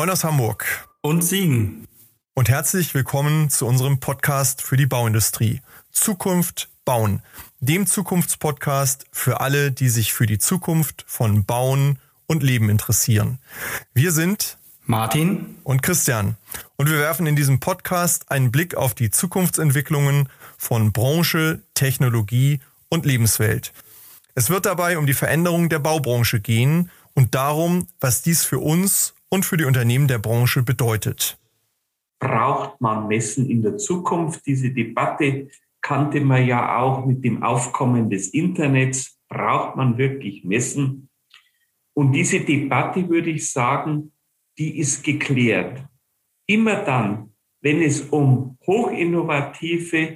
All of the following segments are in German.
Moin aus Hamburg. Und Siegen. Und herzlich willkommen zu unserem Podcast für die Bauindustrie. Zukunft bauen. Dem Zukunftspodcast für alle, die sich für die Zukunft von Bauen und Leben interessieren. Wir sind Martin und Christian. Und wir werfen in diesem Podcast einen Blick auf die Zukunftsentwicklungen von Branche, Technologie und Lebenswelt. Es wird dabei um die Veränderung der Baubranche gehen und darum, was dies für uns und für die Unternehmen der Branche bedeutet. Braucht man Messen in der Zukunft? Diese Debatte kannte man ja auch mit dem Aufkommen des Internets. Braucht man wirklich Messen? Und diese Debatte, würde ich sagen, die ist geklärt. Immer dann, wenn es um hochinnovative,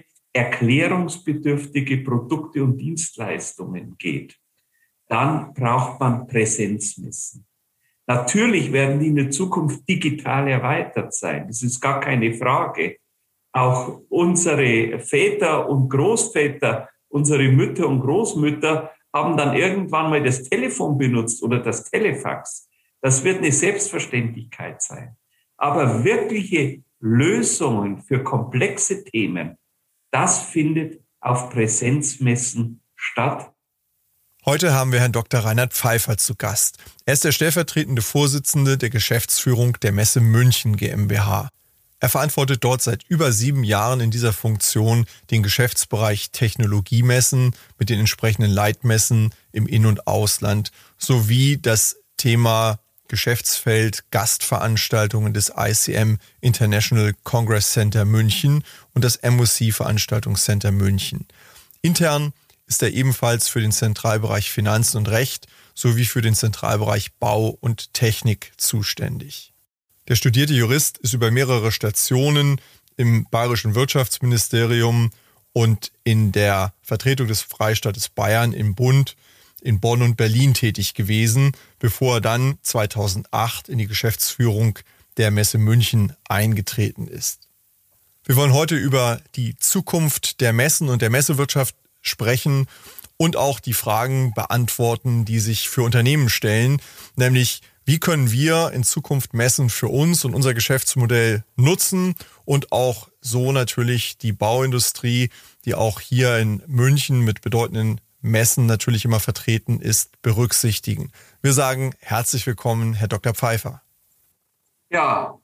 erklärungsbedürftige Produkte und Dienstleistungen geht, dann braucht man Präsenzmessen. Natürlich werden die in der Zukunft digital erweitert sein. Das ist gar keine Frage. Auch unsere Väter und Großväter, unsere Mütter und Großmütter haben dann irgendwann mal das Telefon benutzt oder das Telefax. Das wird eine Selbstverständlichkeit sein. Aber wirkliche Lösungen für komplexe Themen, das findet auf Präsenzmessen statt. Heute haben wir Herrn Dr. Reinhard Pfeiffer zu Gast. Er ist der stellvertretende Vorsitzende der Geschäftsführung der Messe München GmbH. Er verantwortet dort seit über 7 Jahren in dieser Funktion den Geschäftsbereich Technologiemessen mit den entsprechenden Leitmessen im In- und Ausland sowie das Thema Geschäftsfeld Gastveranstaltungen des ICM International Congress Center München und das MOC Veranstaltungscenter München. Intern ist er ebenfalls für den Zentralbereich Finanzen und Recht sowie für den Zentralbereich Bau und Technik zuständig. Der studierte Jurist ist über mehrere Stationen im Bayerischen Wirtschaftsministerium und in der Vertretung des Freistaates Bayern im Bund in Bonn und Berlin tätig gewesen, bevor er dann 2008 in die Geschäftsführung der Messe München eingetreten ist. Wir wollen heute über die Zukunft der Messen und der Messewirtschaft sprechen und auch die Fragen beantworten, die sich für Unternehmen stellen, nämlich wie können wir in Zukunft Messen für uns und unser Geschäftsmodell nutzen und auch so natürlich die Bauindustrie, die auch hier in München mit bedeutenden Messen natürlich immer vertreten ist, berücksichtigen. Wir sagen herzlich willkommen, Herr Dr. Pfeiffer. Ja,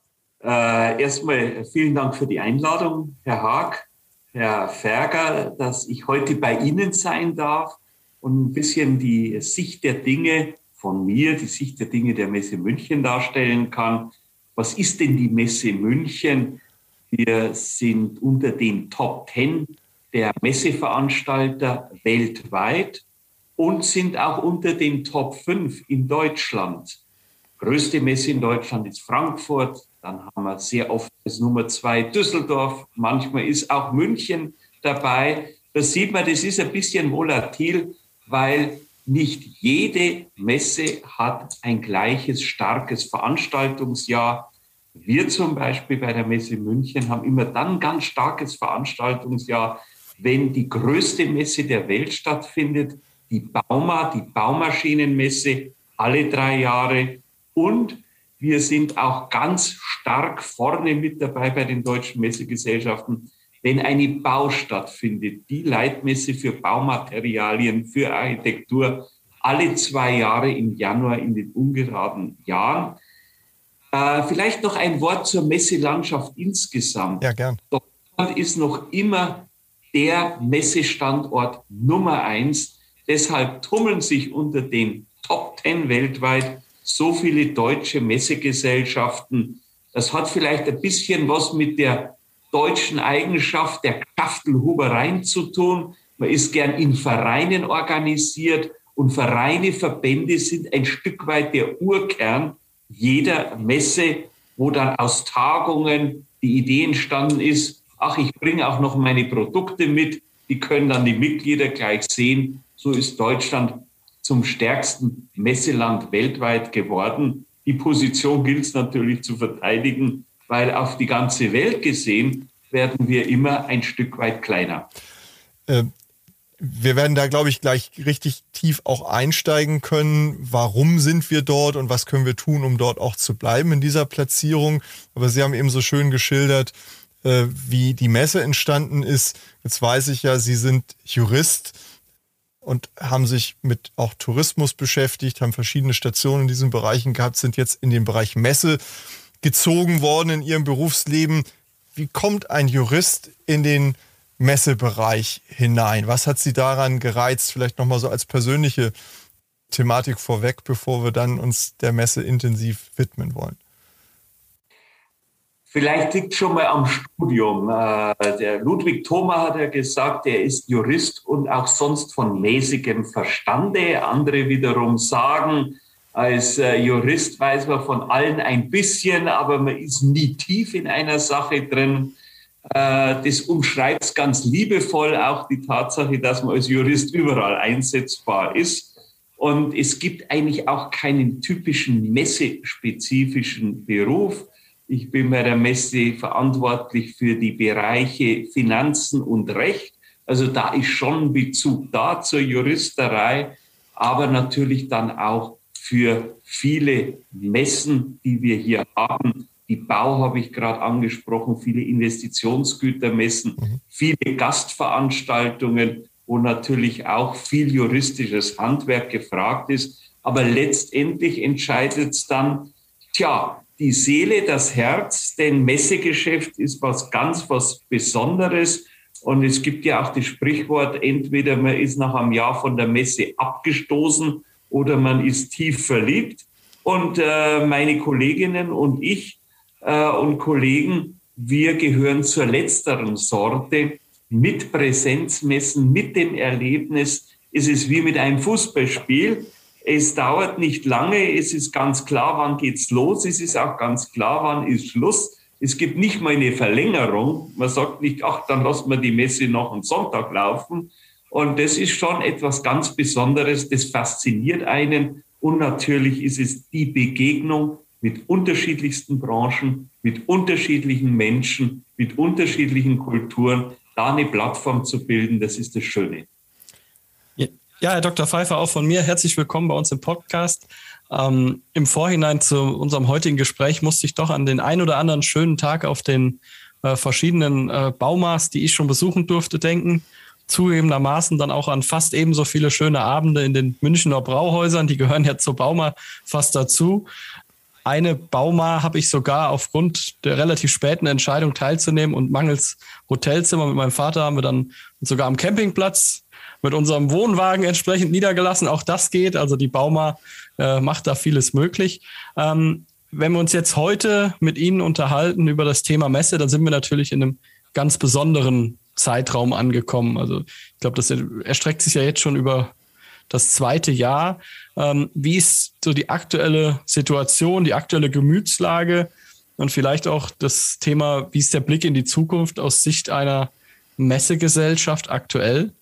erstmal vielen Dank für die Einladung, Herr Haag, Herr Ferger, dass ich heute bei Ihnen sein darf und ein bisschen die Sicht der Dinge von mir, die Sicht der Dinge der Messe München darstellen kann. Was ist denn die Messe München? Wir sind unter den Top 10 der Messeveranstalter weltweit und sind auch unter den Top 5 in Deutschland. Größte Messe in Deutschland ist Frankfurt, dann haben wir sehr oft das Nummer 2 Düsseldorf, manchmal ist auch München dabei. Da sieht man, das ist ein bisschen volatil, weil nicht jede Messe hat ein gleiches starkes Veranstaltungsjahr. Wir zum Beispiel bei der Messe München haben immer dann ein ganz starkes Veranstaltungsjahr, wenn die größte Messe der Welt stattfindet, die Bauma, die Baumaschinenmesse, alle 3 Jahre. Und wir sind auch ganz stark vorne mit dabei bei den deutschen Messegesellschaften, wenn eine Bau stattfindet, die Leitmesse für Baumaterialien, für Architektur, alle 2 Jahre im Januar in den ungeraden Jahren. Vielleicht noch ein Wort zur Messelandschaft insgesamt. Ja, gern. Deutschland ist noch immer der Messestandort Nummer 1. Deshalb tummeln sich unter den Top 10 weltweit so viele deutsche Messegesellschaften. Das hat vielleicht ein bisschen was mit der deutschen Eigenschaft der Schachtelhubereien zu tun. Man ist gern in Vereinen organisiert und Vereine, Verbände sind ein Stück weit der Urkern jeder Messe, wo dann aus Tagungen die Idee entstanden ist, ach, ich bringe auch noch meine Produkte mit, die können dann die Mitglieder gleich sehen. So ist Deutschland zum stärksten Messeland weltweit geworden. Die Position gilt es natürlich zu verteidigen, weil auf die ganze Welt gesehen werden wir immer ein Stück weit kleiner. Wir werden da, glaube ich, gleich richtig tief auch einsteigen können. Warum sind wir dort und was können wir tun, um dort auch zu bleiben in dieser Platzierung? Aber Sie haben eben so schön geschildert, wie die Messe entstanden ist. Jetzt weiß ich ja, Sie sind Jurist und haben sich mit auch Tourismus beschäftigt, haben verschiedene Stationen in diesen Bereichen gehabt, sind jetzt in den Bereich Messe gezogen worden in Ihrem Berufsleben. Wie kommt ein Jurist in den Messebereich hinein? Was hat Sie daran gereizt? Vielleicht nochmal so als persönliche Thematik vorweg, bevor wir dann uns der Messe intensiv widmen wollen. Vielleicht liegt schon mal am Studium. Der Ludwig Thoma hat ja gesagt, er ist Jurist und auch sonst von mäßigem Verstande. Andere wiederum sagen, als Jurist weiß man von allen ein bisschen, aber man ist nie tief in einer Sache drin. Das umschreibt es ganz liebevoll, auch die Tatsache, dass man als Jurist überall einsetzbar ist. Und es gibt eigentlich auch keinen typischen messespezifischen Beruf. Ich bin bei der Messe verantwortlich für die Bereiche Finanzen und Recht. Also da ist schon ein Bezug da zur Juristerei, aber natürlich dann auch für viele Messen, die wir hier haben. Die Bau habe ich gerade angesprochen, viele Investitionsgütermessen, viele Gastveranstaltungen, wo natürlich auch viel juristisches Handwerk gefragt ist. Aber letztendlich entscheidet es dann, die Seele, das Herz, denn Messegeschäft ist was Besonderes. Und es gibt ja auch das Sprichwort, entweder man ist nach einem Jahr von der Messe abgestoßen oder man ist tief verliebt. Und meine Kolleginnen und ich und Kollegen, wir gehören zur letzteren Sorte. Mit Präsenzmessen, mit dem Erlebnis ist es wie mit einem Fußballspiel. Es dauert nicht lange, es ist ganz klar, wann geht's los, es ist auch ganz klar, wann ist Schluss. Es gibt nicht mal eine Verlängerung. Man sagt nicht, dann lassen wir die Messe noch am Sonntag laufen. Und das ist schon etwas ganz Besonderes, das fasziniert einen. Und natürlich ist es die Begegnung mit unterschiedlichsten Branchen, mit unterschiedlichen Menschen, mit unterschiedlichen Kulturen, da eine Plattform zu bilden, das ist das Schöne. Ja, Herr Dr. Pfeiffer, auch von mir herzlich willkommen bei uns im Podcast. Im Vorhinein zu unserem heutigen Gespräch musste ich doch an den ein oder anderen schönen Tag auf den verschiedenen Baumas, die ich schon besuchen durfte, denken. Zugegebenermaßen dann auch an fast ebenso viele schöne Abende in den Münchner Brauhäusern, die gehören ja zur Bauma fast dazu. Eine Bauma habe ich sogar aufgrund der relativ späten Entscheidung teilzunehmen und mangels Hotelzimmer mit meinem Vater haben wir dann sogar am Campingplatz mit unserem Wohnwagen entsprechend niedergelassen. Auch das geht, also die Bauma macht da vieles möglich. Wenn wir uns jetzt heute mit Ihnen unterhalten über das Thema Messe, dann sind wir natürlich in einem ganz besonderen Zeitraum angekommen. Also ich glaube, das erstreckt sich ja jetzt schon über das 2. Jahr. Wie ist so die aktuelle Situation, die aktuelle Gemütslage und vielleicht auch das Thema, wie ist der Blick in die Zukunft aus Sicht einer Messegesellschaft aktuell?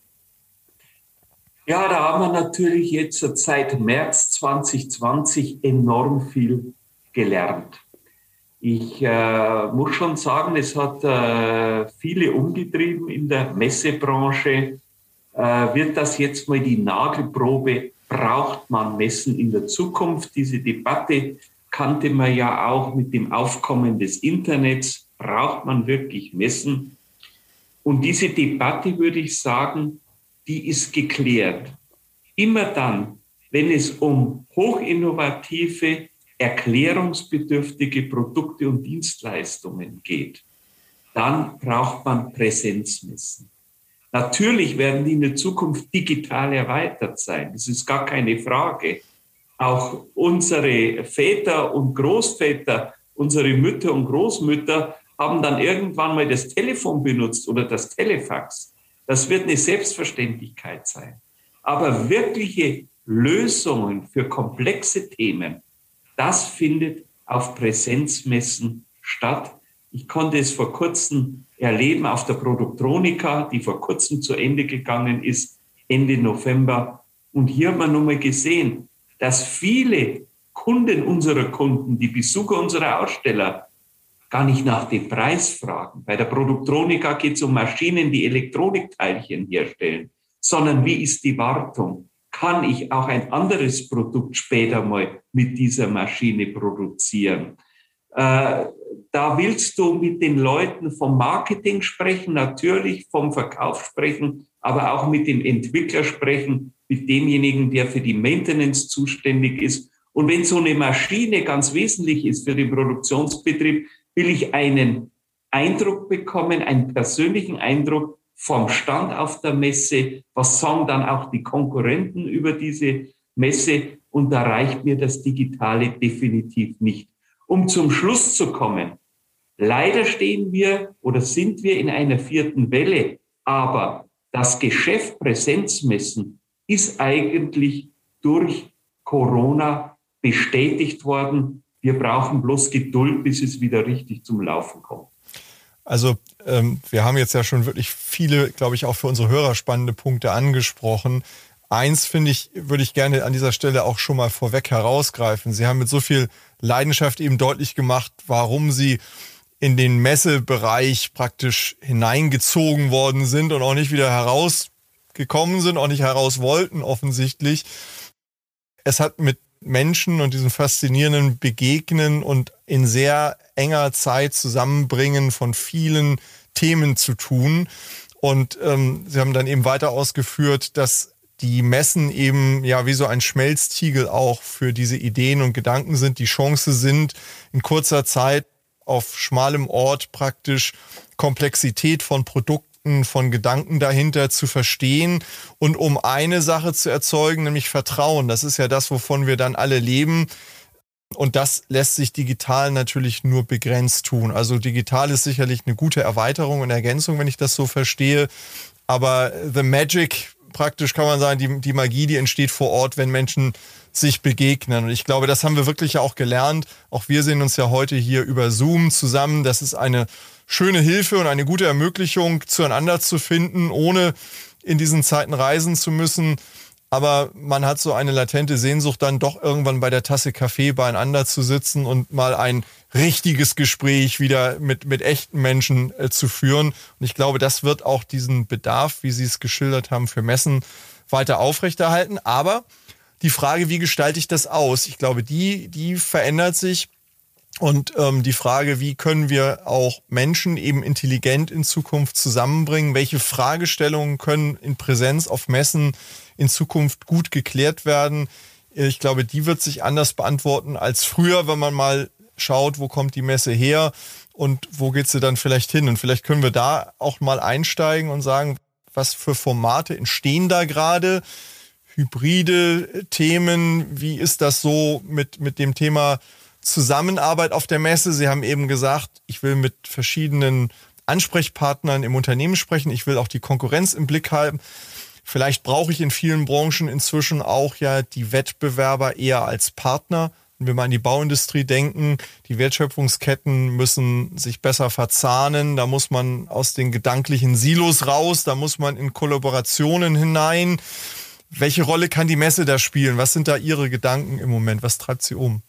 Ja, da haben wir natürlich jetzt seit März 2020 enorm viel gelernt. Ich muss schon sagen, es hat viele umgetrieben in der Messebranche. Wird das jetzt mal die Nagelprobe? Braucht man Messen in der Zukunft? Diese Debatte kannte man ja auch mit dem Aufkommen des Internets. Braucht man wirklich Messen? Und diese Debatte, würde ich sagen, die ist geklärt. Immer dann, wenn es um hochinnovative, erklärungsbedürftige Produkte und Dienstleistungen geht, dann braucht man Präsenzmessen. Natürlich werden die in der Zukunft digital erweitert sein. Das ist gar keine Frage. Auch unsere Väter und Großväter, unsere Mütter und Großmütter haben dann irgendwann mal das Telefon benutzt oder das Telefax. Das wird eine Selbstverständlichkeit sein. Aber wirkliche Lösungen für komplexe Themen, das findet auf Präsenzmessen statt. Ich konnte es vor kurzem erleben auf der Produktronika, die vor kurzem zu Ende gegangen ist, Ende November. Und hier hat man nun mal gesehen, dass viele Kunden unserer Kunden, die Besucher unserer Aussteller, gar nicht nach dem Preis fragen. Bei der Produktronika geht es um Maschinen, die Elektronikteilchen herstellen. sondern wie ist die Wartung? Kann ich auch ein anderes Produkt später mal mit dieser Maschine produzieren? Da willst du mit den Leuten vom Marketing sprechen, natürlich vom Verkauf sprechen, aber auch mit dem Entwickler sprechen, mit demjenigen, der für die Maintenance zuständig ist. Und wenn so eine Maschine ganz wesentlich ist für den Produktionsbetrieb, will ich einen Eindruck bekommen, einen persönlichen Eindruck vom Stand auf der Messe. Was sagen dann auch die Konkurrenten über diese Messe? Und da reicht mir das Digitale definitiv nicht. Um zum Schluss zu kommen, leider stehen wir oder sind wir in einer 4. Welle, aber das Geschäft Präsenzmessen ist eigentlich durch Corona bestätigt worden. Wir brauchen bloß Geduld, bis es wieder richtig zum Laufen kommt. Also wir haben jetzt ja schon wirklich viele, glaube ich, auch für unsere Hörer spannende Punkte angesprochen. Eins, würde ich gerne an dieser Stelle auch schon mal vorweg herausgreifen. Sie haben mit so viel Leidenschaft eben deutlich gemacht, warum Sie in den Messebereich praktisch hineingezogen worden sind und auch nicht wieder herausgekommen sind, auch nicht heraus wollten offensichtlich. Es hat mit Menschen und diesem faszinierenden Begegnen und in sehr enger Zeit Zusammenbringen von vielen Themen zu tun. Und Sie haben dann eben weiter ausgeführt, dass die Messen eben ja wie so ein Schmelztiegel auch für diese Ideen und Gedanken sind, die Chance sind, in kurzer Zeit auf schmalem Ort praktisch Komplexität von Produkten, von Gedanken dahinter zu verstehen und um eine Sache zu erzeugen, nämlich Vertrauen. Das ist ja das, wovon wir dann alle leben. Und das lässt sich digital natürlich nur begrenzt tun. Also digital ist sicherlich eine gute Erweiterung und Ergänzung, wenn ich das so verstehe. Aber the magic, praktisch kann man sagen, die Magie, die entsteht vor Ort, wenn Menschen sich begegnen. Und ich glaube, das haben wir wirklich ja auch gelernt. Auch wir sehen uns ja heute hier über Zoom zusammen. Das ist eine schöne Hilfe und eine gute Ermöglichung, zueinander zu finden, ohne in diesen Zeiten reisen zu müssen. Aber man hat so eine latente Sehnsucht, dann doch irgendwann bei der Tasse Kaffee beieinander zu sitzen und mal ein richtiges Gespräch wieder mit echten Menschen zu führen. Und ich glaube, das wird auch diesen Bedarf, wie Sie es geschildert haben, für Messen weiter aufrechterhalten. Aber die Frage, wie gestalte ich das aus? Ich glaube, die verändert sich. Und die Frage, wie können wir auch Menschen eben intelligent in Zukunft zusammenbringen? Welche Fragestellungen können in Präsenz auf Messen in Zukunft gut geklärt werden? Ich glaube, die wird sich anders beantworten als früher, wenn man mal schaut, wo kommt die Messe her und wo geht sie dann vielleicht hin? Und vielleicht können wir da auch mal einsteigen und sagen, was für Formate entstehen da gerade? Hybride Themen, wie ist das so mit dem Thema Zusammenarbeit auf der Messe? Sie haben eben gesagt, ich will mit verschiedenen Ansprechpartnern im Unternehmen sprechen. Ich will auch die Konkurrenz im Blick haben. Vielleicht brauche ich in vielen Branchen inzwischen auch ja die Wettbewerber eher als Partner. Wenn wir mal an die Bauindustrie denken, die Wertschöpfungsketten müssen sich besser verzahnen. Da muss man aus den gedanklichen Silos raus. Da muss man in Kollaborationen hinein. Welche Rolle kann die Messe da spielen? Was sind da Ihre Gedanken im Moment? Was treibt Sie um?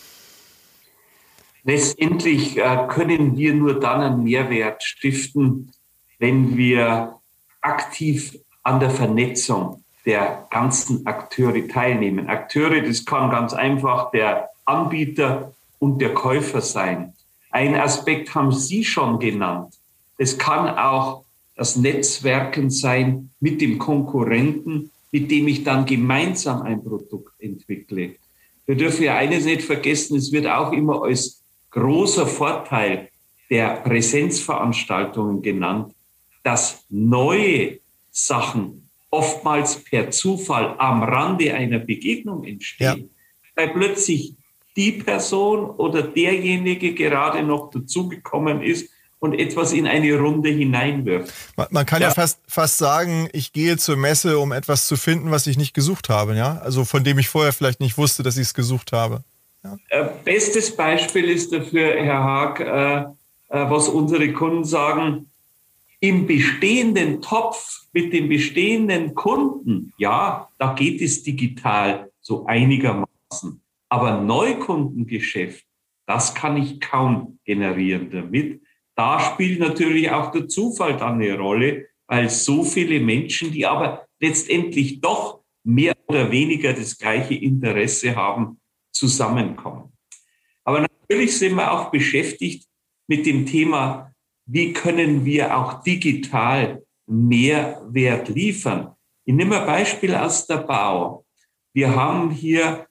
Letztendlich können wir nur dann einen Mehrwert stiften, wenn wir aktiv an der Vernetzung der ganzen Akteure teilnehmen. Akteure, das kann ganz einfach der Anbieter und der Käufer sein. Einen Aspekt haben Sie schon genannt. Es kann auch das Netzwerken sein mit dem Konkurrenten, mit dem ich dann gemeinsam ein Produkt entwickle. Wir dürfen ja eines nicht vergessen, es wird auch immer als großer Vorteil der Präsenzveranstaltungen genannt, dass neue Sachen oftmals per Zufall am Rande einer Begegnung entstehen, ja, weil plötzlich die Person oder derjenige gerade noch dazugekommen ist und etwas in eine Runde hineinwirft. Man kann ja fast sagen, ich gehe zur Messe, um etwas zu finden, was ich nicht gesucht habe, ja? Also von dem ich vorher vielleicht nicht wusste, dass ich es gesucht habe. Ja. Bestes Beispiel ist dafür, Herr Haag, was unsere Kunden sagen, im bestehenden Topf mit den bestehenden Kunden, ja, da geht es digital so einigermaßen. Aber Neukundengeschäft, das kann ich kaum generieren damit. Da spielt natürlich auch der Zufall dann eine Rolle, weil so viele Menschen, die aber letztendlich doch mehr oder weniger das gleiche Interesse haben, zusammenkommen. Aber natürlich sind wir auch beschäftigt mit dem Thema, wie können wir auch digital Mehrwert liefern. Ich nehme ein Beispiel aus der Bau. Wir haben hier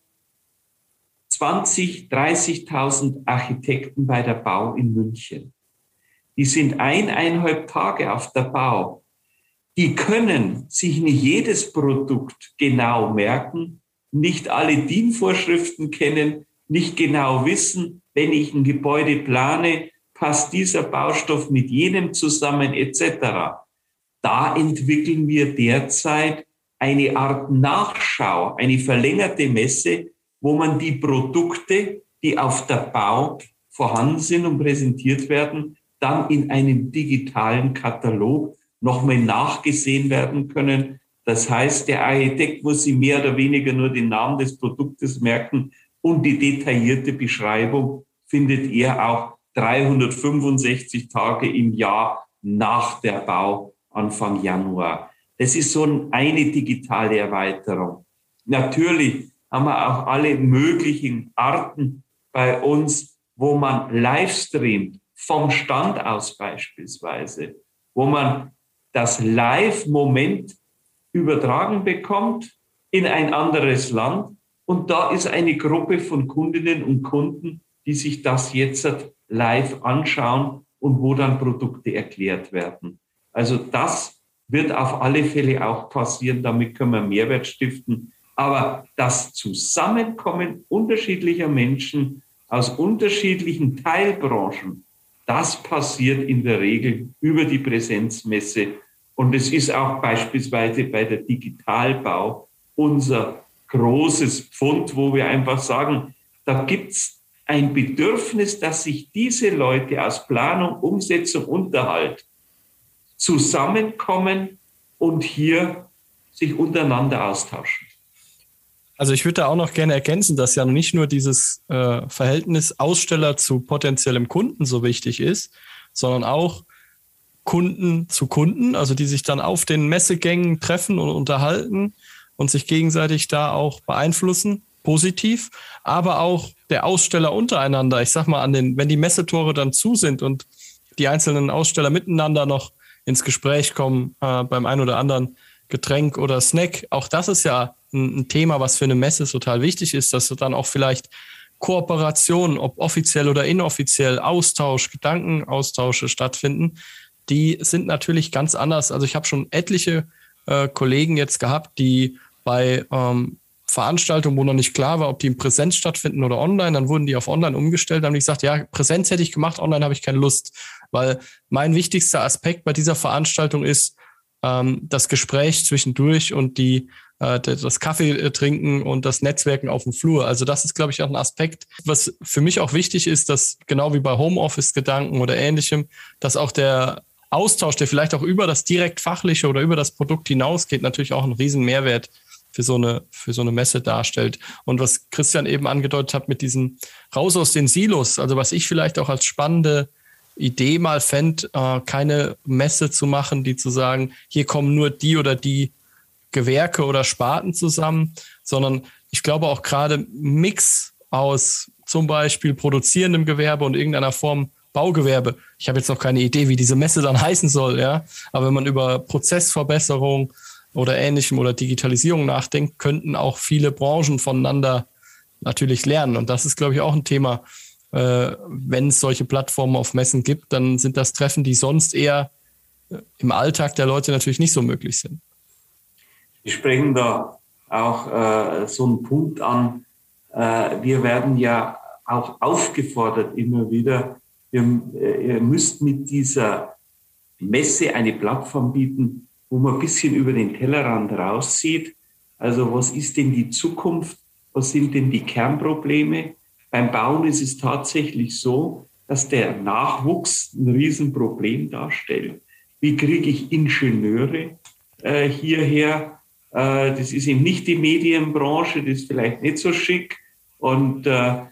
20.000, 30.000 Architekten bei der Bau in München. Die sind 1,5 Tage auf der Bau. Die können sich nicht jedes Produkt genau merken, nicht alle DIN-Vorschriften kennen, nicht genau wissen, wenn ich ein Gebäude plane, passt dieser Baustoff mit jenem zusammen etc. Da entwickeln wir derzeit eine Art Nachschau, eine verlängerte Messe, wo man die Produkte, die auf der Bau vorhanden sind und präsentiert werden, dann in einem digitalen Katalog nochmal nachgesehen werden können. Das heißt, der Architekt muss sich mehr oder weniger nur den Namen des Produktes merken und die detaillierte Beschreibung findet er auch 365 Tage im Jahr nach der Bau, Anfang Januar. Das ist so eine digitale Erweiterung. Natürlich haben wir auch alle möglichen Arten bei uns, wo man live streamt, vom Stand aus beispielsweise, wo man das Live-Moment übertragen bekommt in ein anderes Land. Und da ist eine Gruppe von Kundinnen und Kunden, die sich das jetzt live anschauen und wo dann Produkte erklärt werden. Also das wird auf alle Fälle auch passieren, damit können wir Mehrwert stiften. Aber das Zusammenkommen unterschiedlicher Menschen aus unterschiedlichen Teilbranchen, das passiert in der Regel über die Präsenzmesse. Und es ist auch beispielsweise bei der Digitalbau unser großes Pfund, wo wir einfach sagen, da gibt es ein Bedürfnis, dass sich diese Leute aus Planung, Umsetzung, Unterhalt zusammenkommen und hier sich untereinander austauschen. Also ich würde da auch noch gerne ergänzen, dass ja nicht nur dieses Verhältnis Aussteller zu potenziellem Kunden so wichtig ist, sondern auch Kunden zu Kunden, also die sich dann auf den Messegängen treffen und unterhalten und sich gegenseitig da auch beeinflussen, positiv, aber auch der Aussteller untereinander. Ich sag mal, wenn die Messetore dann zu sind und die einzelnen Aussteller miteinander noch ins Gespräch kommen beim ein oder anderen Getränk oder Snack, auch das ist ja ein Thema, was für eine Messe total wichtig ist, dass dann auch vielleicht Kooperationen, ob offiziell oder inoffiziell, Austausch, Gedankenaustausche stattfinden. Die sind natürlich ganz anders. Also ich habe schon etliche Kollegen jetzt gehabt, die bei Veranstaltungen, wo noch nicht klar war, ob die in Präsenz stattfinden oder online, dann wurden die auf online umgestellt. Dann haben die gesagt, ja, Präsenz hätte ich gemacht, online habe ich keine Lust. Weil mein wichtigster Aspekt bei dieser Veranstaltung ist das Gespräch zwischendurch und das Kaffee trinken und das Netzwerken auf dem Flur. Also das ist, glaube ich, auch ein Aspekt, was für mich auch wichtig ist, dass genau wie bei Homeoffice-Gedanken oder Ähnlichem, dass auch der Austausch, der vielleicht auch über das direkt Fachliche oder über das Produkt hinausgeht, natürlich auch einen riesen Mehrwert für so eine Messe darstellt. Und was Christian eben angedeutet hat mit diesem raus aus den Silos, also was ich vielleicht auch als spannende Idee mal fände, keine Messe zu machen, die zu sagen, hier kommen nur die oder die Gewerke oder Sparten zusammen, sondern ich glaube auch gerade Mix aus zum Beispiel produzierendem Gewerbe und irgendeiner Form Baugewerbe. Ich habe jetzt noch keine Idee, wie diese Messe dann heißen soll, ja. Aber wenn man über Prozessverbesserung oder Ähnlichem oder Digitalisierung nachdenkt, könnten auch viele Branchen voneinander natürlich lernen. Und das ist, glaube ich, auch ein Thema. Wenn es solche Plattformen auf Messen gibt, dann sind das Treffen, die sonst eher im Alltag der Leute natürlich nicht so möglich sind. Wir sprechen da auch so einen Punkt an. Wir werden ja auch aufgefordert immer wieder, ihr müsst mit dieser Messe eine Plattform bieten, wo man ein bisschen über den Tellerrand raussieht. Also was ist denn die Zukunft? Was sind denn die Kernprobleme? Beim Bauen ist es tatsächlich so, dass der Nachwuchs ein Riesenproblem darstellt. Wie kriege ich Ingenieure hierher? Das ist eben nicht die Medienbranche, das ist vielleicht nicht so schick. Und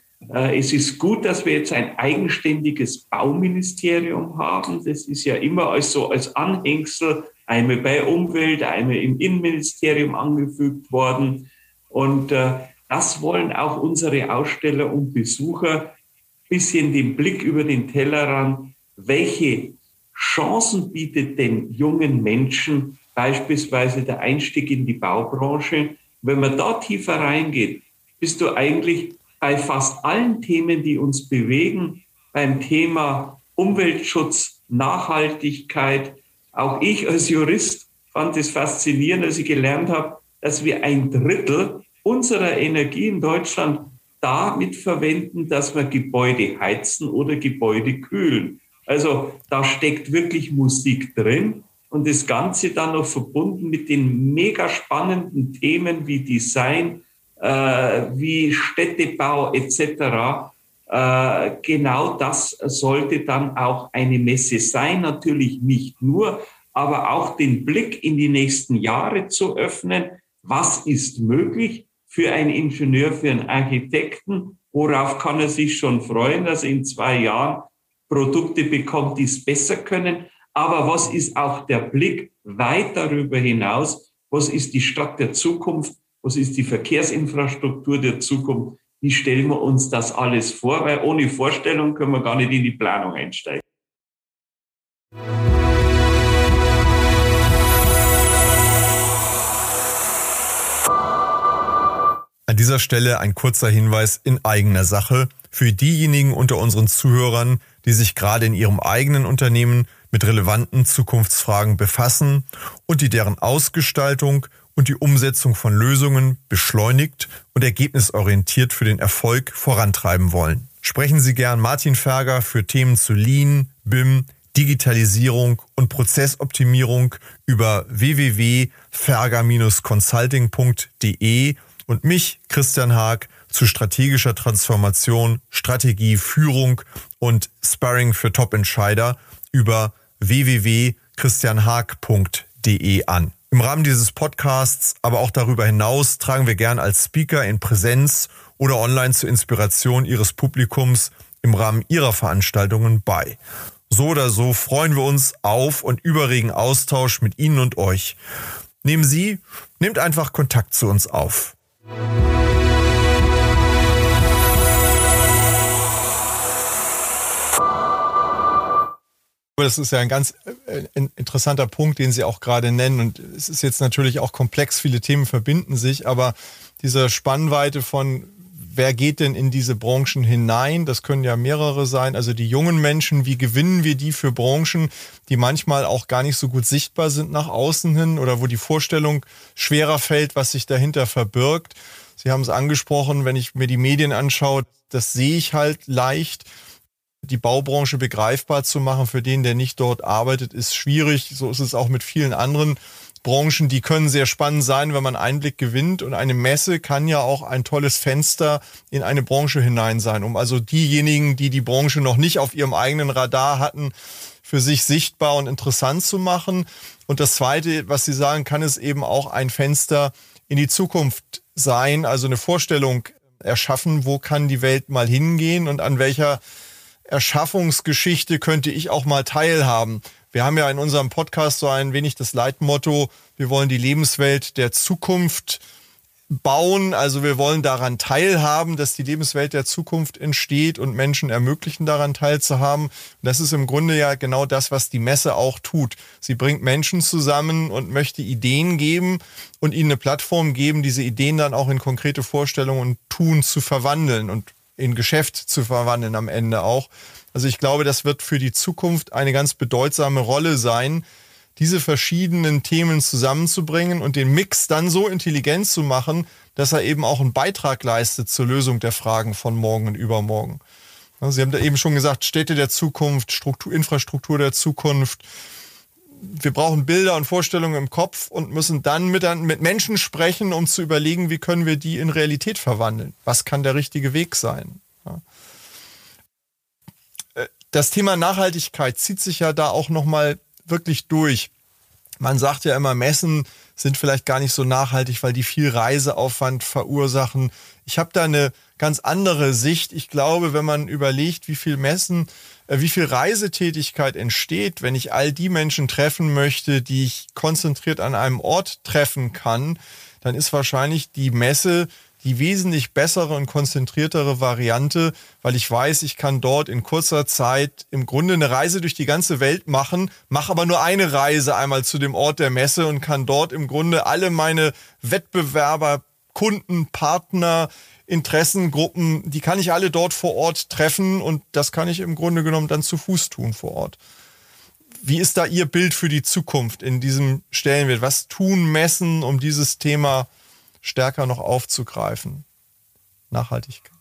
es ist gut, dass wir jetzt ein eigenständiges Bauministerium haben. Das ist ja immer als Anhängsel einmal bei Umwelt, einmal im Innenministerium angefügt worden. Und das wollen auch unsere Aussteller und Besucher, ein bisschen den Blick über den Tellerrand, welche Chancen bietet den jungen Menschen beispielsweise der Einstieg in die Baubranche. Wenn man da tiefer reingeht, bist du eigentlich bei fast allen Themen, die uns bewegen, beim Thema Umweltschutz, Nachhaltigkeit. Auch ich als Jurist fand es faszinierend, als ich gelernt habe, dass wir 1/3 unserer Energie in Deutschland damit verwenden, dass wir Gebäude heizen oder Gebäude kühlen. Also da steckt wirklich Musik drin und das Ganze dann noch verbunden mit den mega spannenden Themen wie Design, wie Städtebau etc. Genau das sollte dann auch eine Messe sein, natürlich nicht nur, aber auch den Blick in die nächsten Jahre zu öffnen. Was ist möglich für einen Ingenieur, für einen Architekten? Worauf kann er sich schon freuen, dass er in 2 Jahren Produkte bekommt, die es besser können? Aber was ist auch der Blick weit darüber hinaus? Was ist die Stadt der Zukunft? Was ist die Verkehrsinfrastruktur der Zukunft? Wie stellen wir uns das alles vor? Weil ohne Vorstellung können wir gar nicht in die Planung einsteigen. An dieser Stelle ein kurzer Hinweis in eigener Sache für diejenigen unter unseren Zuhörern, die sich gerade in ihrem eigenen Unternehmen mit relevanten Zukunftsfragen befassen und die deren Ausgestaltung und die Umsetzung von Lösungen beschleunigt und ergebnisorientiert für den Erfolg vorantreiben wollen. Sprechen Sie gern Martin Ferger für Themen zu Lean, BIM, Digitalisierung und Prozessoptimierung über www.ferger-consulting.de und mich, Christian Haag, zu strategischer Transformation, Strategie, Führung und Sparring für Top-Entscheider über www.christianhaag.de an. Im Rahmen dieses Podcasts, aber auch darüber hinaus, tragen wir gern als Speaker in Präsenz oder online zur Inspiration Ihres Publikums im Rahmen Ihrer Veranstaltungen bei. So oder so freuen wir uns auf und über regen Austausch mit Ihnen und euch. Nehmt einfach Kontakt zu uns auf. Das ist ja ein ganz interessanter Punkt, den Sie auch gerade nennen. Und es ist jetzt natürlich auch komplex, viele Themen verbinden sich, aber diese Spannweite von, wer geht denn in diese Branchen hinein, das können ja mehrere sein. Also die jungen Menschen, wie gewinnen wir die für Branchen, die manchmal auch gar nicht so gut sichtbar sind nach außen hin oder wo die Vorstellung schwerer fällt, was sich dahinter verbirgt. Sie haben es angesprochen, wenn ich mir die Medien anschaue, das sehe ich halt leicht. Die Baubranche begreifbar zu machen für den, der nicht dort arbeitet, ist schwierig. So ist es auch mit vielen anderen Branchen. Die können sehr spannend sein, wenn man Einblick gewinnt. Und eine Messe kann ja auch ein tolles Fenster in eine Branche hinein sein, um also diejenigen, die die Branche noch nicht auf ihrem eigenen Radar hatten, für sich sichtbar und interessant zu machen. Und das Zweite, was Sie sagen, kann es eben auch ein Fenster in die Zukunft sein, also eine Vorstellung erschaffen, wo kann die Welt mal hingehen und an welcher Erschaffungsgeschichte könnte ich auch mal teilhaben. Wir haben ja in unserem Podcast so ein wenig das Leitmotto, wir wollen die Lebenswelt der Zukunft bauen, also wir wollen daran teilhaben, dass die Lebenswelt der Zukunft entsteht und Menschen ermöglichen, daran teilzuhaben. Und das ist im Grunde ja genau das, was die Messe auch tut. Sie bringt Menschen zusammen und möchte Ideen geben und ihnen eine Plattform geben, diese Ideen dann auch in konkrete Vorstellungen und Tun zu verwandeln und in Geschäft zu verwandeln am Ende auch. Also ich glaube, das wird für die Zukunft eine ganz bedeutsame Rolle sein, diese verschiedenen Themen zusammenzubringen und den Mix dann so intelligent zu machen, dass er eben auch einen Beitrag leistet zur Lösung der Fragen von morgen und übermorgen. Also Sie haben da eben schon gesagt, Städte der Zukunft, Infrastruktur der Zukunft. Wir brauchen Bilder und Vorstellungen im Kopf und müssen dann mit Menschen sprechen, um zu überlegen, wie können wir die in Realität verwandeln. Was kann der richtige Weg sein? Ja. Das Thema Nachhaltigkeit zieht sich ja da auch nochmal wirklich durch. Man sagt ja immer, Messen sind vielleicht gar nicht so nachhaltig, weil die viel Reiseaufwand verursachen. Ich habe da eine ganz andere Sicht. Ich glaube, wenn man überlegt, wie viel Reisetätigkeit entsteht, wenn ich all die Menschen treffen möchte, die ich konzentriert an einem Ort treffen kann, dann ist wahrscheinlich die Messe die wesentlich bessere und konzentriertere Variante, weil ich weiß, ich kann dort in kurzer Zeit im Grunde eine Reise durch die ganze Welt machen, mache aber nur eine Reise einmal zu dem Ort der Messe und kann dort im Grunde alle meine Wettbewerber, Kunden, Partner, Interessengruppen, die kann ich alle dort vor Ort treffen und das kann ich im Grunde genommen dann zu Fuß tun vor Ort. Wie ist da Ihr Bild für die Zukunft in diesem Stellenwert? Was tun Messen, um dieses Thema stärker noch aufzugreifen? Nachhaltigkeit.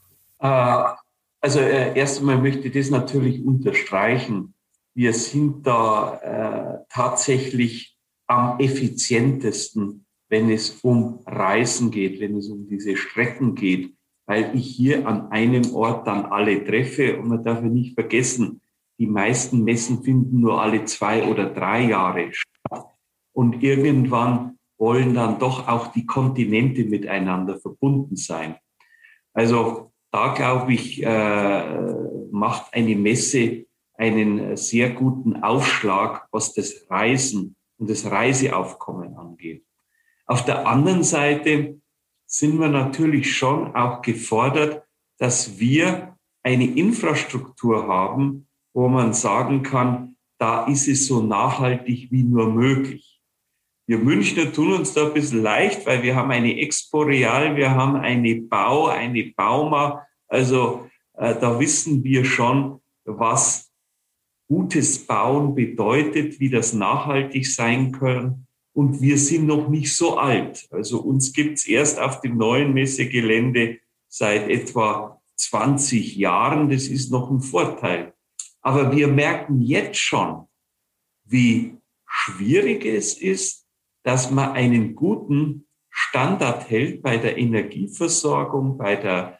Erst einmal möchte ich das natürlich unterstreichen. Wir sind da tatsächlich am effizientesten, wenn es um Reisen geht, wenn es um diese Strecken geht, weil ich hier an einem Ort dann alle treffe. Und man darf ja nicht vergessen, die meisten Messen finden nur alle 2 oder 3 Jahre statt. Und irgendwann wollen dann doch auch die Kontinente miteinander verbunden sein. Also da, glaube ich, macht eine Messe einen sehr guten Aufschlag, was das Reisen und das Reiseaufkommen angeht. Auf der anderen Seite sind wir natürlich schon auch gefordert, dass wir eine Infrastruktur haben, wo man sagen kann, da ist es so nachhaltig wie nur möglich. Wir Münchner tun uns da ein bisschen leicht, weil wir haben eine Expo Real, wir haben eine Bauma. Also da wissen wir schon, was gutes Bauen bedeutet, wie das nachhaltig sein kann. Und wir sind noch nicht so alt. Also uns gibt's erst auf dem neuen Messegelände seit etwa 20 Jahren. Das ist noch ein Vorteil. Aber wir merken jetzt schon, wie schwierig es ist, dass man einen guten Standard hält bei der Energieversorgung, bei der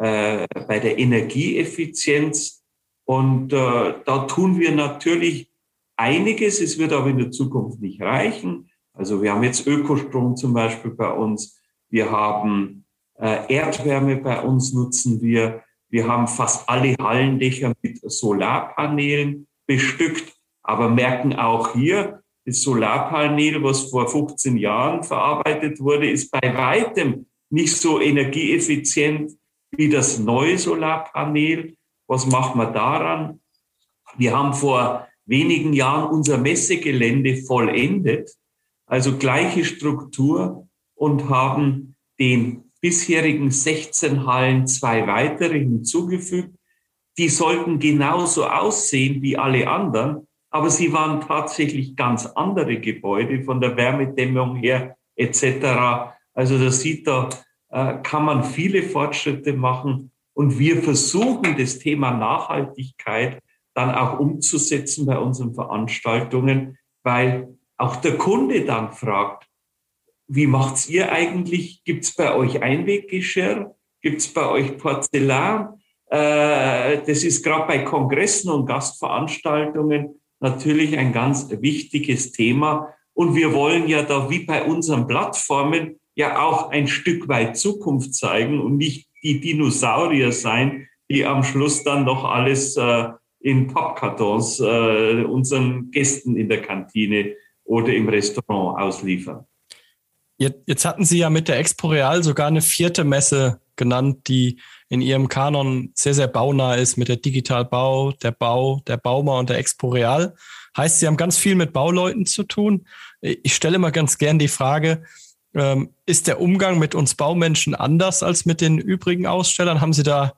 Energieeffizienz. Und da tun wir natürlich einiges. Es wird aber in der Zukunft nicht reichen. Also wir haben jetzt Ökostrom zum Beispiel bei uns. Wir haben Erdwärme bei uns nutzen wir. Wir haben fast alle Hallendächer mit Solarpanelen bestückt, aber merken auch hier, das Solarpanel, was vor 15 Jahren verarbeitet wurde, ist bei weitem nicht so energieeffizient wie das neue Solarpanel. Was macht man daran? Wir haben vor wenigen Jahren unser Messegelände vollendet, also gleiche Struktur, und haben den bisherigen 16 Hallen 2 weitere hinzugefügt. Die sollten genauso aussehen wie alle anderen, aber sie waren tatsächlich ganz andere Gebäude von der Wärmedämmung her etc. Also da kann man viele Fortschritte machen. Und wir versuchen, das Thema Nachhaltigkeit dann auch umzusetzen bei unseren Veranstaltungen, weil auch der Kunde dann fragt, wie macht's ihr eigentlich? Gibt's bei euch Einweggeschirr? Gibt's bei euch Porzellan? Das ist gerade bei Kongressen und Gastveranstaltungen natürlich ein ganz wichtiges Thema. Und wir wollen ja da wie bei unseren Plattformen ja auch ein Stück weit Zukunft zeigen und nicht die Dinosaurier sein, die am Schluss dann noch alles in Pappkartons unseren Gästen in der Kantine oder im Restaurant ausliefern. Jetzt hatten Sie ja mit der Expo Real sogar eine 4. Messe genannt, die in Ihrem Kanon sehr, sehr baunah ist mit der Digital Bau, der Bauma und der Expo Real. Heißt, Sie haben ganz viel mit Bauleuten zu tun. Ich stelle immer ganz gern die Frage, ist der Umgang mit uns Baumenschen anders als mit den übrigen Ausstellern? Haben Sie da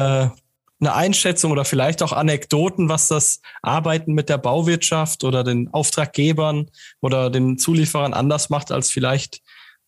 eine Einschätzung oder vielleicht auch Anekdoten, was das Arbeiten mit der Bauwirtschaft oder den Auftraggebern oder den Zulieferern anders macht als vielleicht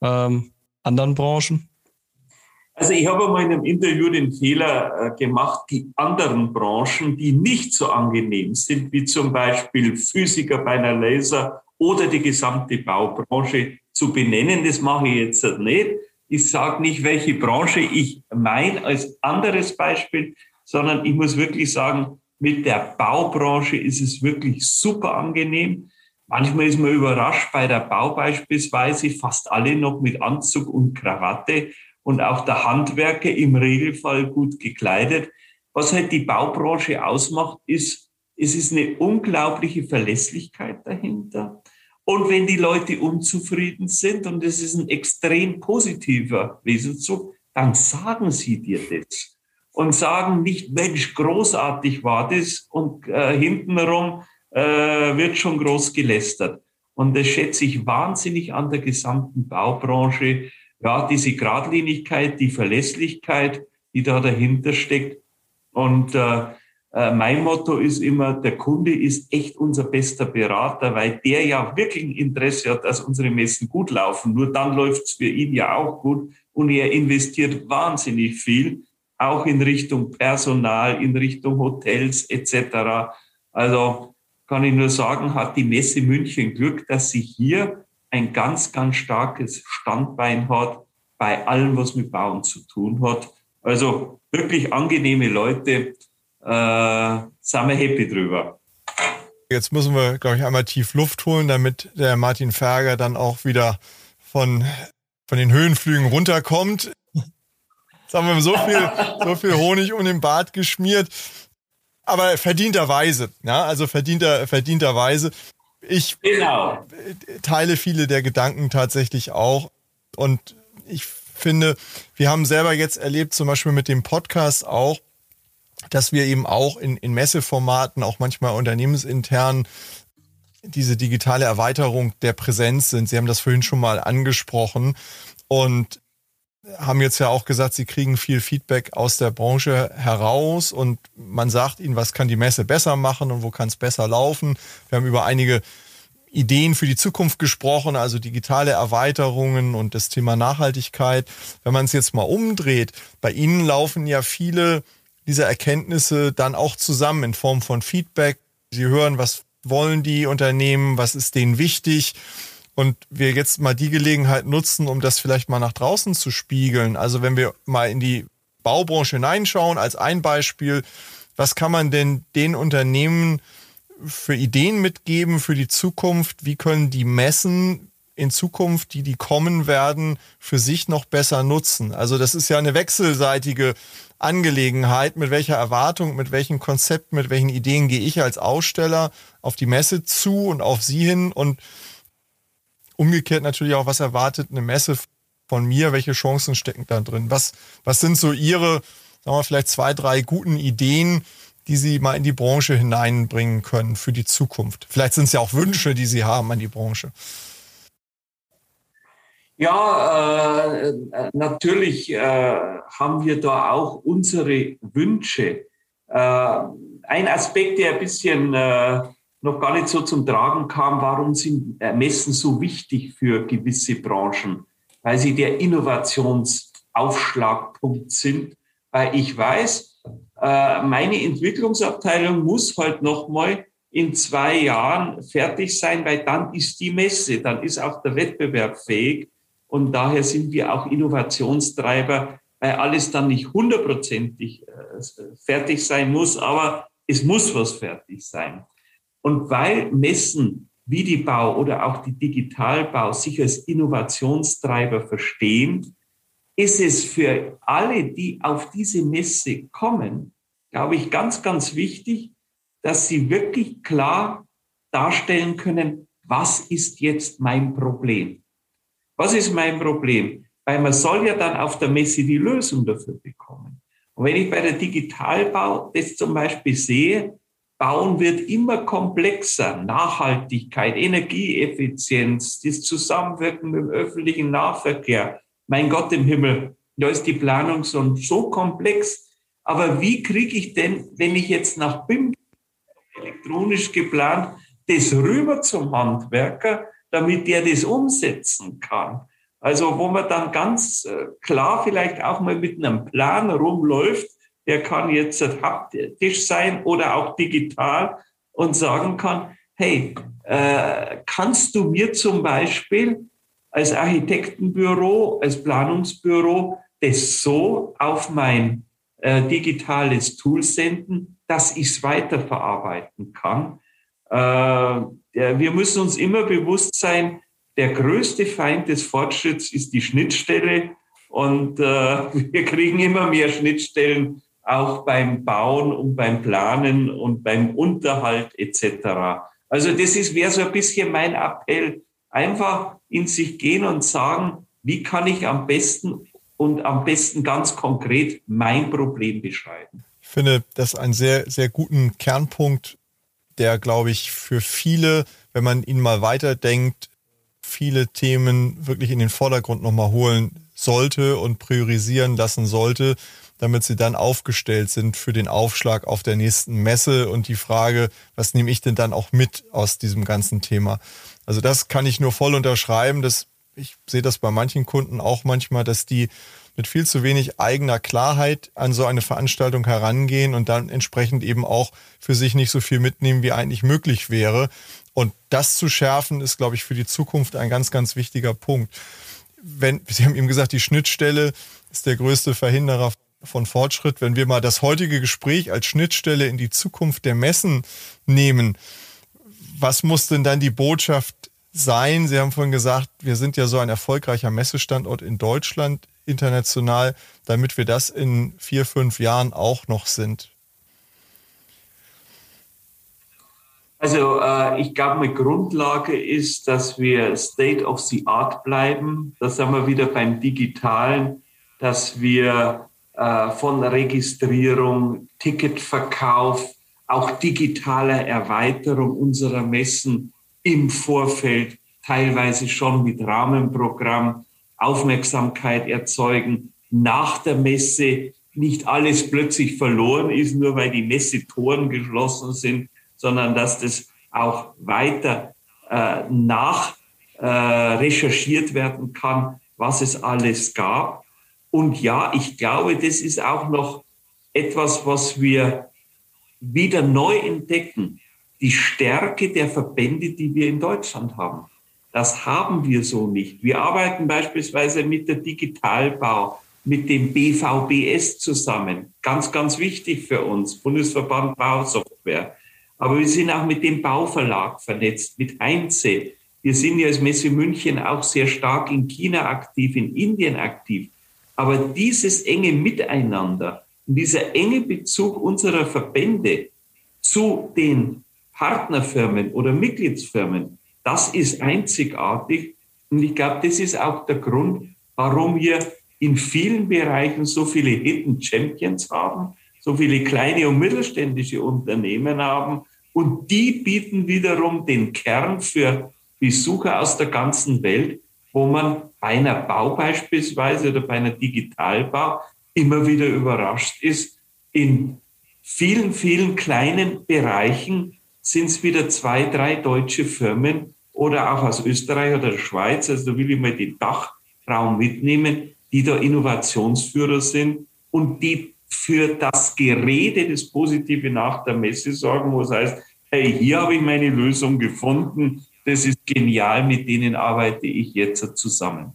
anderen Branchen? Also ich habe mal in einem Interview den Fehler gemacht, die anderen Branchen, die nicht so angenehm sind, wie zum Beispiel Physiker bei einer Laser oder die gesamte Baubranche zu benennen. Das mache ich jetzt nicht. Ich sage nicht, welche Branche ich meine als anderes Beispiel, sondern ich muss wirklich sagen, mit der Baubranche ist es wirklich super angenehm, Manchmal ist man überrascht, bei der Bau beispielsweise fast alle noch mit Anzug und Krawatte und auch der Handwerker im Regelfall gut gekleidet. Was halt die Baubranche ausmacht, ist, es ist eine unglaubliche Verlässlichkeit dahinter. Und wenn die Leute unzufrieden sind, und es ist ein extrem positiver Wesenszug, dann sagen sie dir das. Und sagen nicht, Mensch, großartig war das, und hintenrum wird schon groß gelästert. Und das schätze ich wahnsinnig an der gesamten Baubranche. Ja, diese Geradlinigkeit, die Verlässlichkeit, die da dahinter steckt. Und mein Motto ist immer, der Kunde ist echt unser bester Berater, weil der ja wirklich ein Interesse hat, dass unsere Messen gut laufen. Nur dann läuft es für ihn ja auch gut. Und er investiert wahnsinnig viel, auch in Richtung Personal, in Richtung Hotels etc. Also kann ich nur sagen, hat die Messe München Glück, dass sie hier ein ganz, ganz starkes Standbein hat bei allem, was mit Bauen zu tun hat. Also wirklich angenehme Leute, sind wir happy drüber. Jetzt müssen wir, glaube ich, einmal tief Luft holen, damit der Martin Ferger dann auch wieder von den Höhenflügen runterkommt. Jetzt haben wir so viel Honig um den Bart geschmiert. Aber verdienterweise, ja, also verdienterweise. Ich teile viele der Gedanken tatsächlich auch. Und ich finde, wir haben selber jetzt erlebt, zum Beispiel mit dem Podcast auch, dass wir eben auch in Messeformaten, auch manchmal unternehmensintern, diese digitale Erweiterung der Präsenz sind. Sie haben das vorhin schon mal angesprochen und haben jetzt ja auch gesagt, Sie kriegen viel Feedback aus der Branche heraus und man sagt Ihnen, was kann die Messe besser machen und wo kann es besser laufen. Wir haben über einige Ideen für die Zukunft gesprochen, also digitale Erweiterungen und das Thema Nachhaltigkeit. Wenn man es jetzt mal umdreht, bei Ihnen laufen ja viele dieser Erkenntnisse dann auch zusammen in Form von Feedback. Sie hören, was wollen die Unternehmen, was ist denen wichtig, und wir jetzt mal die Gelegenheit nutzen, um das vielleicht mal nach draußen zu spiegeln. Also wenn wir mal in die Baubranche hineinschauen, als ein Beispiel, was kann man denn den Unternehmen für Ideen mitgeben für die Zukunft? Wie können die Messen in Zukunft, die kommen werden, für sich noch besser nutzen? Also das ist ja eine wechselseitige Angelegenheit. Mit welcher Erwartung, mit welchen Konzepten, mit welchen Ideen gehe ich als Aussteller auf die Messe zu und auf Sie hin? Und umgekehrt natürlich auch, was erwartet eine Messe von mir? Welche Chancen stecken da drin? Was sind so Ihre, sagen wir, vielleicht 2, 3 guten Ideen, die Sie mal in die Branche hineinbringen können für die Zukunft? Vielleicht sind es ja auch Wünsche, die Sie haben an die Branche. Ja, natürlich haben wir da auch unsere Wünsche. Ein Aspekt, der ein bisschen noch gar nicht so zum Tragen kam, warum sind Messen so wichtig für gewisse Branchen? Weil sie der Innovationsaufschlagpunkt sind. Weil ich weiß, meine Entwicklungsabteilung muss halt noch mal in 2 Jahren fertig sein, weil dann ist die Messe, dann ist auch der Wettbewerb fähig. Und daher sind wir auch Innovationstreiber, weil alles dann nicht 100%ig fertig sein muss, aber es muss was fertig sein. Und weil Messen wie die Bau oder auch die Digitalbau sich als Innovationstreiber verstehen, ist es für alle, die auf diese Messe kommen, glaube ich, ganz, ganz wichtig, dass sie wirklich klar darstellen können, was ist jetzt mein Problem? Was ist mein Problem? Weil man soll ja dann auf der Messe die Lösung dafür bekommen. Und wenn ich bei der Digitalbau das zum Beispiel sehe, Bauen wird immer komplexer. Nachhaltigkeit, Energieeffizienz, das Zusammenwirken mit dem öffentlichen Nahverkehr. Mein Gott im Himmel, da ist die Planung so komplex. Aber wie kriege ich denn, wenn ich jetzt nach BIM elektronisch geplant, das rüber zum Handwerker, damit der das umsetzen kann? Also wo man dann ganz klar vielleicht auch mal mit einem Plan rumläuft, der kann jetzt haptisch sein oder auch digital und sagen kann, hey, kannst du mir zum Beispiel als Architektenbüro, als Planungsbüro das so auf mein digitales Tool senden, dass ich es weiterverarbeiten kann. Wir müssen uns immer bewusst sein, der größte Feind des Fortschritts ist die Schnittstelle. Und wir kriegen immer mehr Schnittstellen, auch beim Bauen und beim Planen und beim Unterhalt etc. Also das wäre so ein bisschen mein Appell. Einfach in sich gehen und sagen, wie kann ich am besten ganz konkret mein Problem beschreiben. Ich finde das einen sehr, sehr guten Kernpunkt, der, glaube ich, für viele, wenn man ihn mal weiterdenkt, viele Themen wirklich in den Vordergrund nochmal holen sollte und priorisieren lassen sollte, damit sie dann aufgestellt sind für den Aufschlag auf der nächsten Messe und die Frage, was nehme ich denn dann auch mit aus diesem ganzen Thema? Also das kann ich nur voll unterschreiben. Ich sehe das bei manchen Kunden auch manchmal, dass die mit viel zu wenig eigener Klarheit an so eine Veranstaltung herangehen und dann entsprechend eben auch für sich nicht so viel mitnehmen, wie eigentlich möglich wäre. Und das zu schärfen, ist, glaube ich, für die Zukunft ein ganz, ganz wichtiger Punkt. Sie haben eben gesagt, die Schnittstelle ist der größte Verhinderer von Fortschritt. Wenn wir mal das heutige Gespräch als Schnittstelle in die Zukunft der Messen nehmen, was muss denn dann die Botschaft sein? Sie haben vorhin gesagt, wir sind ja so ein erfolgreicher Messestandort in Deutschland, international, damit wir das in 4, 5 Jahren auch noch sind. Also ich glaube, eine Grundlage ist, dass wir State of the Art bleiben. Da sind wir wieder beim Digitalen, dass wir von Registrierung, Ticketverkauf, auch digitaler Erweiterung unserer Messen im Vorfeld, teilweise schon mit Rahmenprogramm, Aufmerksamkeit erzeugen, nach der Messe nicht alles plötzlich verloren ist, nur weil die Messetoren geschlossen sind, sondern dass das auch weiter recherchiert werden kann, was es alles gab. Und ja, ich glaube, das ist auch noch etwas, was wir wieder neu entdecken. Die Stärke der Verbände, die wir in Deutschland haben. Das haben wir so nicht. Wir arbeiten beispielsweise mit der Digitalbau, mit dem BVBS zusammen. Ganz, ganz wichtig für uns, Bundesverband Bausoftware. Aber wir sind auch mit dem Bauverlag vernetzt, mit Heinze. Wir sind ja als Messe München auch sehr stark in China aktiv, in Indien aktiv. Aber dieses enge Miteinander und dieser enge Bezug unserer Verbände zu den Partnerfirmen oder Mitgliedsfirmen, das ist einzigartig. Und ich glaube, das ist auch der Grund, warum wir in vielen Bereichen so viele Hidden Champions haben, so viele kleine und mittelständische Unternehmen haben. Und die bieten wiederum den Kern für Besucher aus der ganzen Welt, wo man bei einer Bau beispielsweise oder bei einer Digitalbau immer wieder überrascht ist. In vielen, vielen kleinen Bereichen sind es wieder 2, 3 deutsche Firmen oder auch aus Österreich oder der Schweiz, also da will ich mal den Dachraum mitnehmen, die da Innovationsführer sind und die für das Gerede, das Positive nach der Messe sorgen, wo es heißt, hey, hier habe ich meine Lösung gefunden, das ist genial, mit denen arbeite ich jetzt zusammen.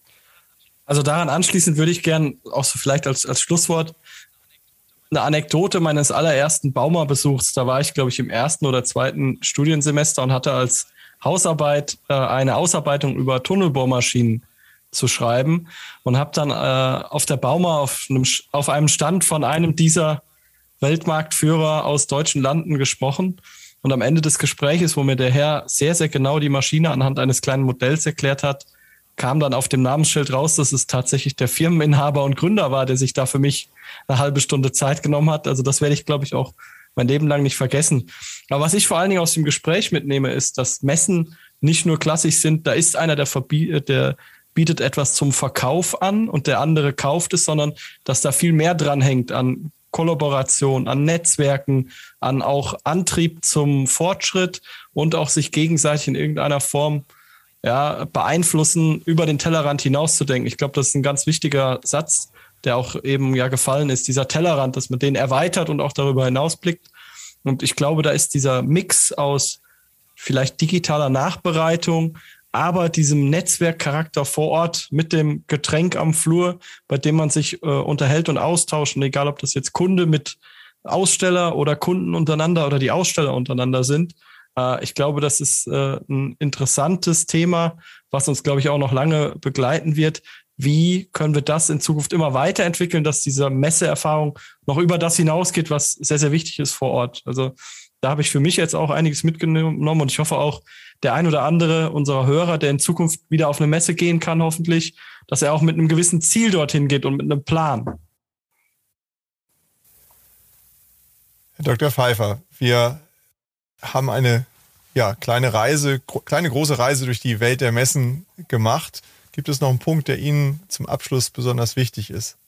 Also daran anschließend würde ich gern auch so vielleicht als Schlusswort eine Anekdote meines allerersten Bauma-Besuchs. Da war ich, glaube ich, im 1. oder 2. Studiensemester und hatte als Hausarbeit eine Ausarbeitung über Tunnelbohrmaschinen zu schreiben und habe dann auf der Bauma auf einem Stand von einem dieser Weltmarktführer aus deutschen Landen gesprochen. Und am Ende des Gespräches, wo mir der Herr sehr, sehr genau die Maschine anhand eines kleinen Modells erklärt hat, kam dann auf dem Namensschild raus, dass es tatsächlich der Firmeninhaber und Gründer war, der sich da für mich eine halbe Stunde Zeit genommen hat. Also das werde ich, glaube ich, auch mein Leben lang nicht vergessen. Aber was ich vor allen Dingen aus dem Gespräch mitnehme, ist, dass Messen nicht nur klassisch sind, da ist einer, der bietet etwas zum Verkauf an und der andere kauft es, sondern dass da viel mehr dran hängt an Kollaboration, an Netzwerken, an auch Antrieb zum Fortschritt und auch sich gegenseitig in irgendeiner Form beeinflussen, über den Tellerrand hinauszudenken. Ich glaube, das ist ein ganz wichtiger Satz, der auch eben gefallen ist, dieser Tellerrand, dass man den erweitert und auch darüber hinausblickt. Und ich glaube, da ist dieser Mix aus vielleicht digitaler Nachbereitung, aber diesem Netzwerkcharakter vor Ort mit dem Getränk am Flur, bei dem man sich unterhält und austauscht. Und egal, ob das jetzt Kunde mit Aussteller oder Kunden untereinander oder die Aussteller untereinander sind, Ich glaube, das ist ein interessantes Thema, was uns, glaube ich, auch noch lange begleiten wird. Wie können wir das in Zukunft immer weiterentwickeln, dass diese Messeerfahrung noch über das hinausgeht, was sehr, sehr wichtig ist vor Ort? Also da habe ich für mich jetzt auch einiges mitgenommen und ich hoffe auch, der ein oder andere unserer Hörer, der in Zukunft wieder auf eine Messe gehen kann, hoffentlich, dass er auch mit einem gewissen Ziel dorthin geht und mit einem Plan. Herr Dr. Pfeiffer, wir haben eine kleine große Reise durch die Welt der Messen gemacht. Gibt es noch einen Punkt, der Ihnen zum Abschluss besonders wichtig ist?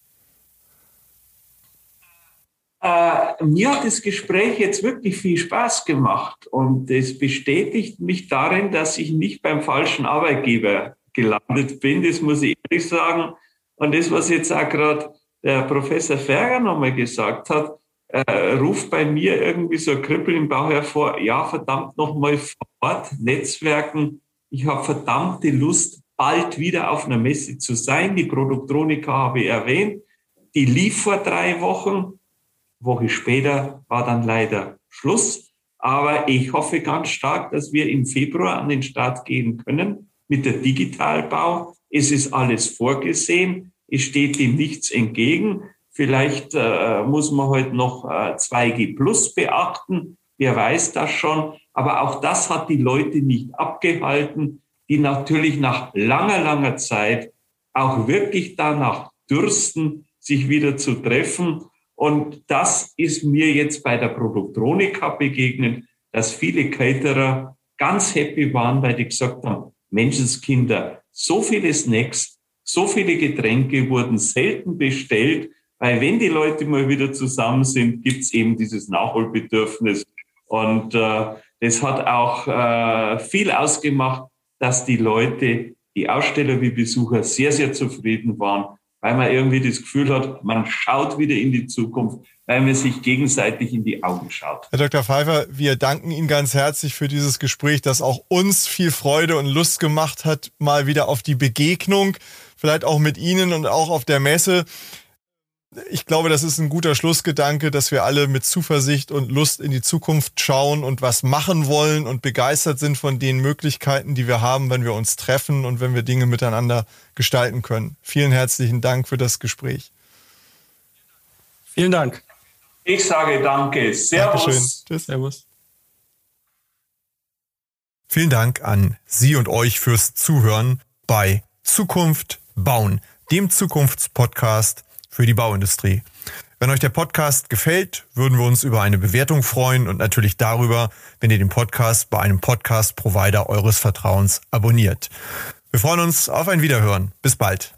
Mir hat das Gespräch jetzt wirklich viel Spaß gemacht und es bestätigt mich darin, dass ich nicht beim falschen Arbeitgeber gelandet bin. Das muss ich ehrlich sagen. Und das, was jetzt auch gerade der Professor Ferger nochmal gesagt hat, ruft bei mir irgendwie so ein Kribbeln im Bauch hervor. Ja, verdammt nochmal vor Ort, Netzwerken. Ich habe verdammte Lust, bald wieder auf einer Messe zu sein. Die Produktronika habe ich erwähnt. Die lief vor 3 Wochen. Woche später war dann leider Schluss. Aber ich hoffe ganz stark, dass wir im Februar an den Start gehen können mit der Digitalbau. Es ist alles vorgesehen. Es steht dem nichts entgegen. Vielleicht muss man heute noch 2G Plus beachten. Wer weiß das schon. Aber auch das hat die Leute nicht abgehalten, die natürlich nach langer, langer Zeit auch wirklich danach dürsten, sich wieder zu treffen. Und das ist mir jetzt bei der Produktronika begegnet, dass viele Caterer ganz happy waren, weil die gesagt haben, Menschenskinder, so viele Snacks, so viele Getränke wurden selten bestellt, weil wenn die Leute mal wieder zusammen sind, gibt's eben dieses Nachholbedürfnis. Und das hat auch viel ausgemacht, dass die Leute, die Aussteller wie Besucher sehr, sehr zufrieden waren, weil man irgendwie das Gefühl hat, man schaut wieder in die Zukunft, weil man sich gegenseitig in die Augen schaut. Herr Dr. Pfeiffer, wir danken Ihnen ganz herzlich für dieses Gespräch, das auch uns viel Freude und Lust gemacht hat, mal wieder auf die Begegnung, vielleicht auch mit Ihnen und auch auf der Messe. Ich glaube, das ist ein guter Schlussgedanke, dass wir alle mit Zuversicht und Lust in die Zukunft schauen und was machen wollen und begeistert sind von den Möglichkeiten, die wir haben, wenn wir uns treffen und wenn wir Dinge miteinander gestalten können. Vielen herzlichen Dank für das Gespräch. Vielen Dank. Ich sage danke. Servus. Dankeschön. Tschüss. Servus. Vielen Dank an Sie und euch fürs Zuhören bei Zukunft bauen, dem Zukunftspodcast für die Bauindustrie. Wenn euch der Podcast gefällt, würden wir uns über eine Bewertung freuen und natürlich darüber, wenn ihr den Podcast bei einem Podcast-Provider eures Vertrauens abonniert. Wir freuen uns auf ein Wiederhören. Bis bald.